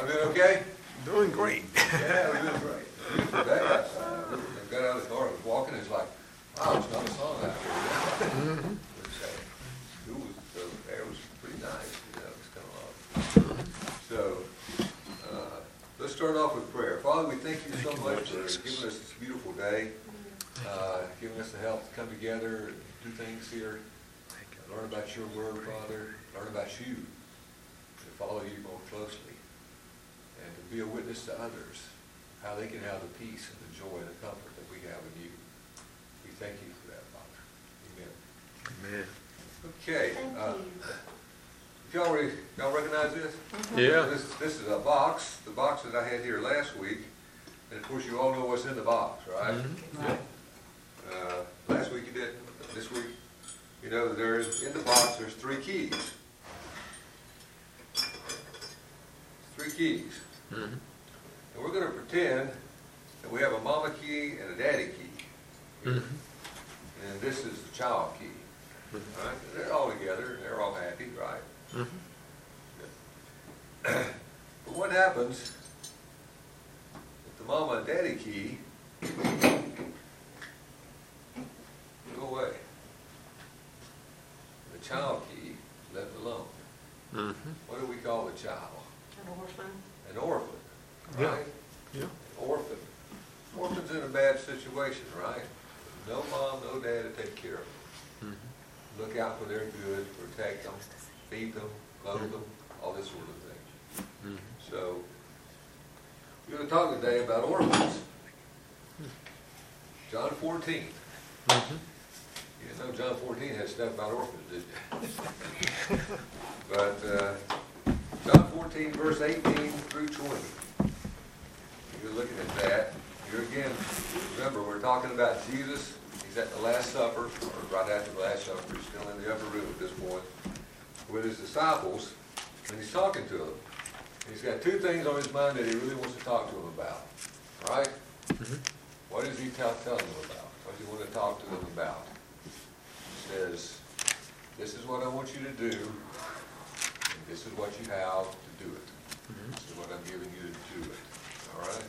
I'm doing okay? Doing great. Yeah, we're doing great. Beautiful day outside. I got out of the car, I was walking, it's like, wow, it's not a song out here. The air was pretty nice, it's kind of So, let's start off with prayer. Father, we thank you so much for giving us this beautiful day, giving us the help to come together and do things here, learn about your word, Father, learn about you, to follow you more closely, and to be a witness to others, how they can have the peace and the joy and the comfort that we have in you. We thank you for that, Father. Amen. Amen. Okay. Y'all recognize this? Mm-hmm. Yeah. This is a box, the box that I had here last week, and of course you all know what's in the box, right? Mm-hmm. Right. Last week you did, this week, you know, there's, in the box, there's 3 keys. 3 keys. Mm-hmm. And we're going to pretend that we have a mama key and a daddy key. Mm-hmm. And this is the child key. Mm-hmm. Right? They're all together, and they're all happy, right? Mm-hmm. But what happens if the mama and daddy key go away? The child key is left alone. Mm-hmm. What do we call the child? An orphan. An orphan, Yeah. right? Yeah. Orphan. Orphan's in a bad situation, right? No mom, no dad to take care of them. Mm-hmm. Look out for their good, protect them, feed them, clothe them, all this sort of thing. Mm-hmm. So, we're going to talk today about orphans. John 14. Mm-hmm. You didn't know John 14 had stuff about orphans, did you? But John 14, verse 18 through 20. You're looking at that. Here again, remember, we're talking about Jesus. He's at the Last Supper, or right after the Last Supper. He's still in the upper room at this point with his disciples, and he's talking to them. He's got 2 things on his mind that he really wants to talk to them about. All right? Mm-hmm. What does he tell them about? What does he want to talk to them about? He says, this is what I want you to do, and this is what you have to do it. Mm-hmm. This is what I'm giving you to do it. All right?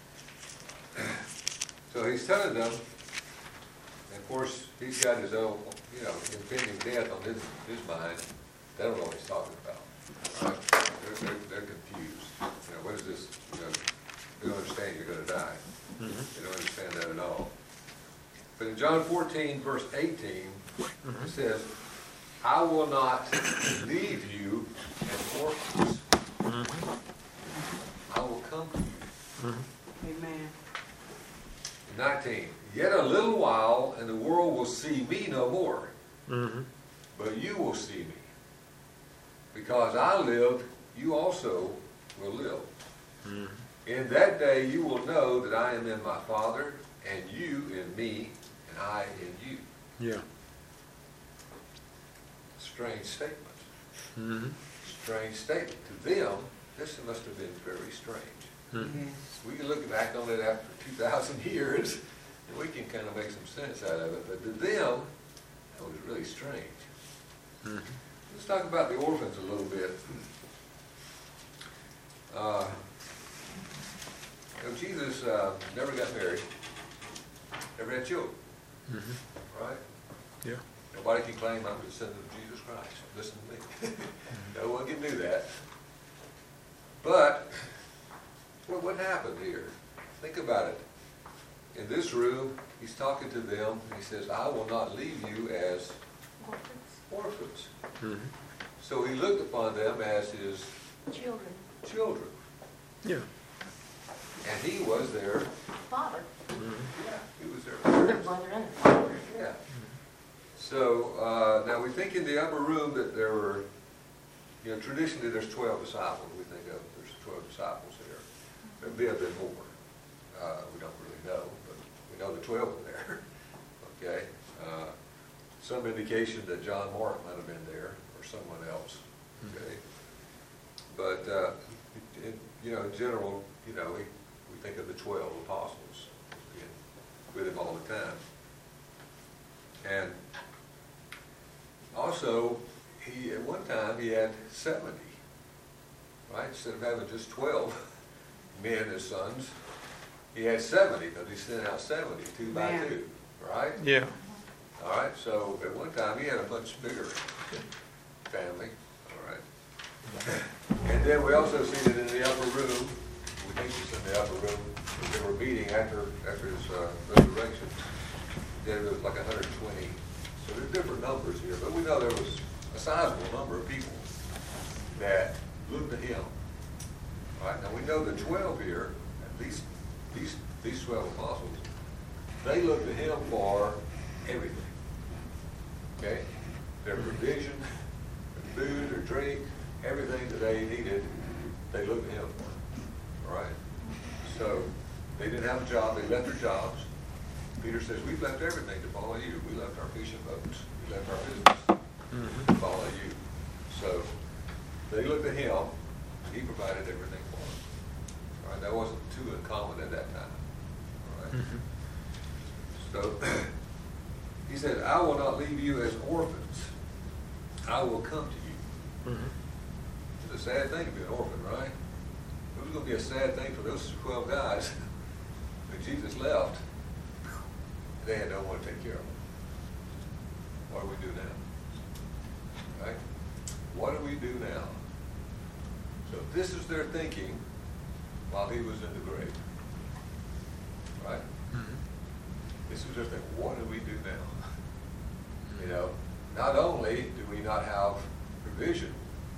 So he's telling them, and of course, he's got his own, impending death on his mind. They don't know what he's talking about. Right? They're confused. What is this? They don't understand you're going to die. Mm-hmm. They don't understand that at all. But in John 14, verse 18, it says, I will not leave you as orphans. Mm-hmm. I will come to you. Mm-hmm. Amen. 19, yet a little while, and the world will see me no more. Mm-hmm. But you will see me. Because I lived, you also will live. Mm-hmm. In that day you will know that I am in my Father, and you in me, and I in you. Yeah. Strange statement. Mm-hmm. Strange statement. To them, this must have been very strange. Mm-hmm. We can look back on it after 2,000 years, and we can kind of make some sense out of it. But to them, that was really strange. Mm-hmm. Let's talk about the orphans a little bit. Jesus never got married, never had children, Mm-hmm. right? Yeah. Nobody can claim I'm a descendant of Jesus Christ. Listen to me. No one can do that. But what happened here? Think about it. In this room, he's talking to them, and he says, I will not leave you as orphans. Mm-hmm. So he looked upon them as his children. Yeah. And he was their Father. Mm-hmm. yeah, he was their Their parents. brother and their father. Yeah. So now we think in the upper room that there were, traditionally there's 12 disciples. We think of there's 12 disciples there. There may have been more. We don't really know, but we know the 12 were there. Okay. Some indication that John Mark might have been there or someone else. Okay. But in general, we think of the 12 apostles being with him all the time. And also, at one time he had 70. right? Instead of having just 12 men as sons, he had 70, because he sent out 70, two by Man. two, right? Yeah. All right, so at one time, he had a much bigger family, all right? And then we also see that in the upper room, we think it's in the upper room, that they were meeting after his resurrection, that it was like 120. So there's different numbers here, but we know there was a sizable number of people that looked to him. All right, now we know the 12 here, at least these 12 apostles, they looked to him for everything. Okay? Their provision, their food, their drink, everything that they needed, they looked to him for. All right? So they didn't have a job, they left their jobs. Peter says, we've left everything to follow you. We left our fishing boats, we left our business to follow you. So they looked at him, and he provided everything for them. All right? That wasn't too uncommon at that time. All right? So he said, I will not leave you as orphans. I will come to you. It's a sad thing to be an orphan, right? It was going to be a sad thing for those 12 guys when Jesus left. They had no one to take care of them. What do we do now? Right? What do we do now? So this is their thinking while he was in the grave. Right? This is their thinking. What do we do now? You know, not only do we not have provision,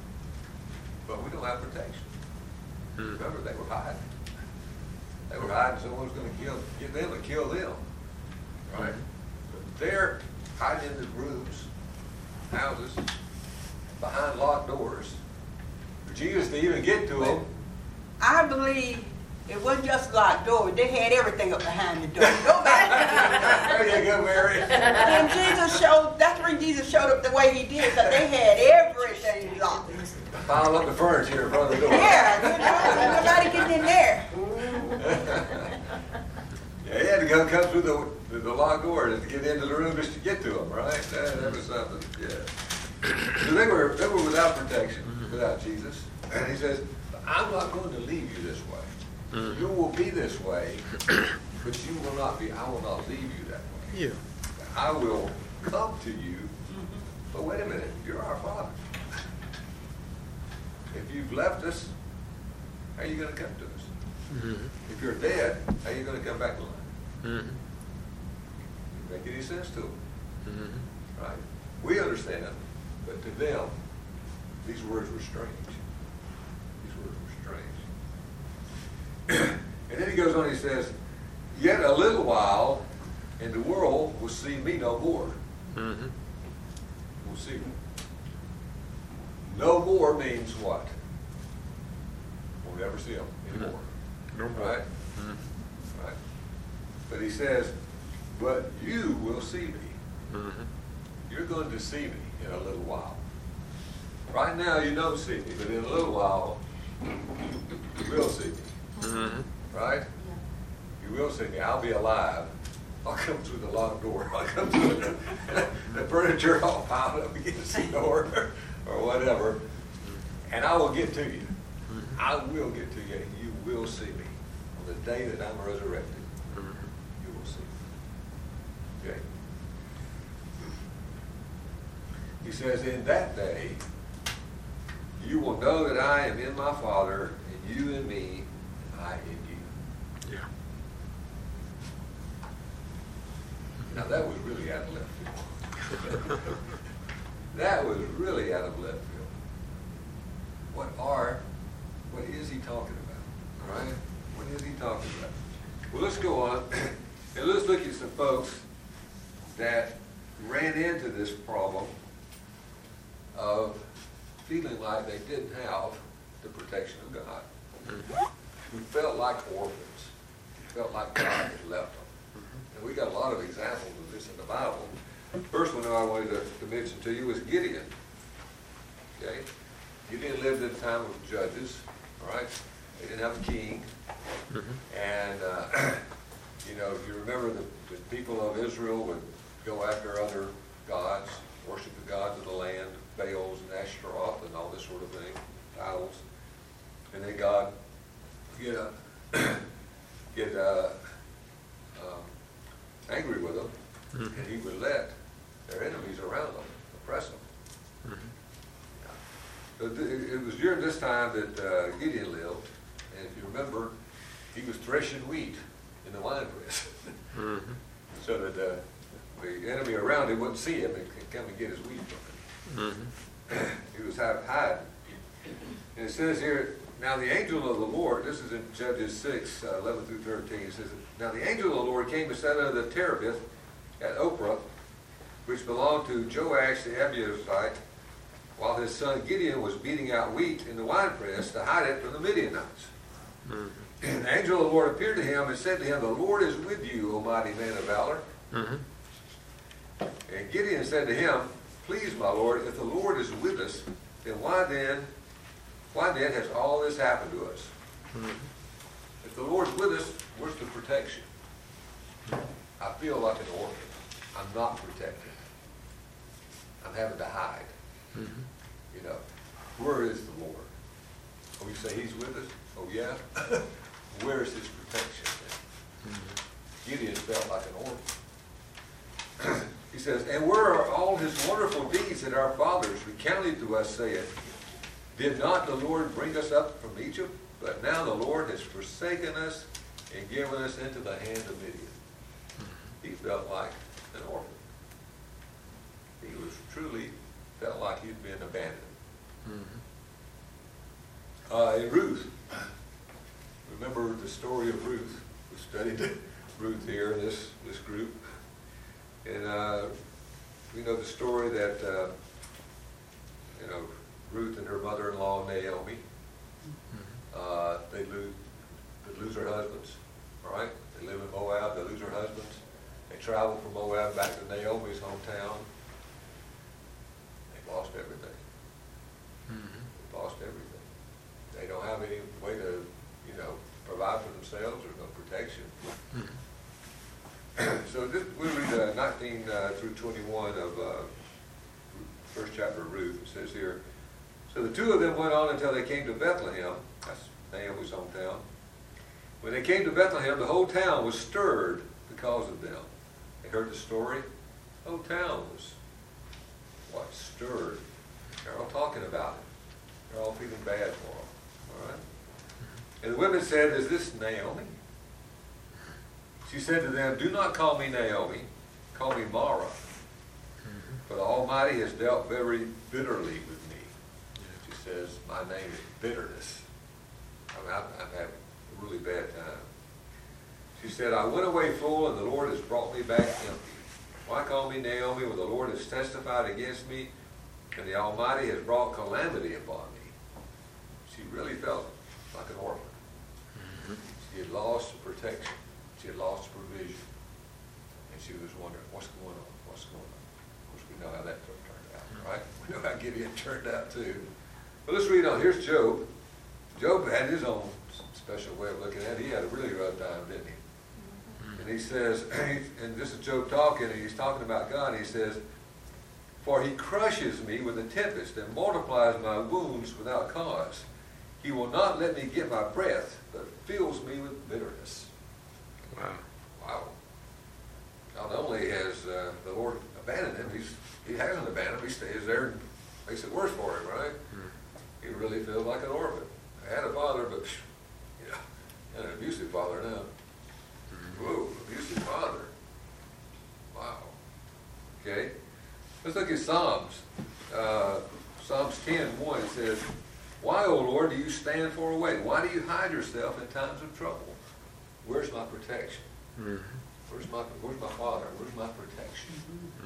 but we don't have protection. Remember, they were hiding. They were hiding. Someone was going to get them and kill them. Right? But they're hiding in the rooms, houses, behind locked doors. For Jesus to even get to them. I believe it wasn't just locked doors. They had everything up behind the door. Nobody could get in There you go, Mary. there. That's when Jesus showed up the way he did, because they had everything locked. Pile up the furniture in front of the door. Yeah, nobody getting in there. Yeah, he had to come through the locked door to get into the room just to get to them, right? That was something, yeah. So they were without protection, without Jesus. And he says, I'm not going to leave you this way. You will be this way, but you will not be, I will not leave you that way. Yeah. I will come to you, but wait a minute, you're our Father. If you've left us, how are you going to come to us? If you're dead, how are you going to come back to life? Doesn't make any sense to them. Right? We understand, but to them, these words were strange. These words were strange. And then he goes on, he says, yet a little while, and the world will see me no more. We'll see me. No more means what? We'll never see him anymore. No more. Right? Right? But he says, but you will see me. You're going to see me in a little while. Right now you don't see me, but in a little while you will see me. Right? You will see me. I'll be alive. I'll come through the locked door. I'll come through the furniture all piled up against the door or whatever. And I will get to you. I will get to you and you will see me. On the day that I'm resurrected, you will see me. Okay? He says, in that day, you will know that I am in my Father, and you in me, and I in you. Yeah. Now that was really out of left field. That was really out of left field. What is he talking about? Right? What is he talking about? Well, let's go on and let's look at some folks that ran into this problem of feeling like they didn't have the protection of God. Who felt like orphans, felt like God had left them. And we got a lot of examples of this in the Bible. First one I wanted to mention to you was Gideon. Okay? Gideon lived in a time of judges, all right? They didn't have a king. And, you know, if you remember, the people of Israel would go after other gods, worship the gods of the land, Baals and Ashtaroth and all this sort of thing, idols. And then God get angry with them, and he would let their enemies around them oppress them. So it was during this time that Gideon lived, and if you remember, he was threshing wheat in the winepress, so that the enemy around him wouldn't see him and could come and get his wheat from him. He was hiding. And it says here, now the angel of the Lord, this is in Judges 6, 11 through 13, it says, now the angel of the Lord came to set under the terebinth at Ophrah, which belonged to Joash the Abiezrite, while his son Gideon was beating out wheat in the winepress to hide it from the Midianites. And the angel of the Lord appeared to him and said to him, the Lord is with you, O mighty man of valor. And Gideon said to him, please, my Lord, if the Lord is with us, then why then has all this happened to us? If the Lord's with us, where's the protection? I feel like an orphan. I'm not protected. I'm having to hide. You know, where is the Lord? Oh, you say he's with us? Oh, yeah? Where is his protection then? Gideon felt like an orphan. He says, and where are all his wonderful deeds that our fathers recounted to us, saying, did not the Lord bring us up from Egypt? But now the Lord has forsaken us and given us into the hand of Midian. He felt like an orphan. He was truly felt like he'd been abandoned. In Ruth, remember the story of Ruth. We studied Ruth here in this group. And we know the story that, Ruth and her mother-in-law, Naomi, they lose their husbands, right? They live in Moab, they lose their husbands. They travel from Moab back to Naomi's hometown. They've lost everything. They've lost everything. They don't have any way to, provide for themselves. There's no protection. So we'll read 19 through 21 of first chapter of Ruth. It says here, so the two of them went on until they came to Bethlehem. That's Naomi's hometown. When they came to Bethlehem, the whole town was stirred because of them. They heard the story. The whole town was, stirred. They're all talking about it. They're all feeling bad for them. All right? And the women said, is this Naomi? She said to them, do not call me Naomi, call me Mara. For the Almighty has dealt very bitterly with me. She says, my name is bitterness. I'm having a really bad time. She said, I went away full and the Lord has brought me back empty. Why call me Naomi when the Lord has testified against me and the Almighty has brought calamity upon me? She really felt like an orphan. She had lost the protection. She had lost provision. And she was wondering, what's going on? What's going on? Of course, we know how that turned out, right? We know how Gideon turned out, too. But let's read on. Here's Job. Job had his own special way of looking at it. He had a really rough time, didn't he? And he says, and this is Job talking, and he's talking about God, and he says, for he crushes me with a tempest and multiplies my wounds without cause. He will not let me get my breath, but fills me with bitterness. Wow. Not only has the Lord abandoned him, he hasn't abandoned him. He stays there and makes it worse for him, right? He really feels like an orphan. I had a father, but, an abusive father now. Whoa, abusive father. Wow. Okay. Let's look at Psalms. Psalms 10:1 says, why, O Lord, do you stand far away? Why do you hide yourself in times of trouble? Where's my protection? Where's my father? Where's my protection?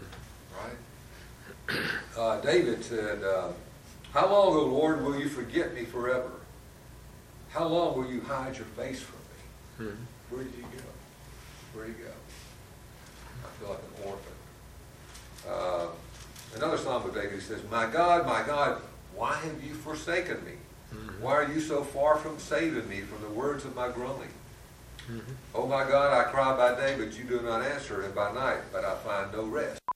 Right? David said, how long, O Lord, will you forget me forever? How long will you hide your face from me? Where did you go? Where did you go? I feel like an orphan. Another Psalm of David says, my God, why have you forsaken me? Why are you so far from saving me from the words of my groaning? Oh my God, I cry by day, but you do not answer, and by night, but I find no rest.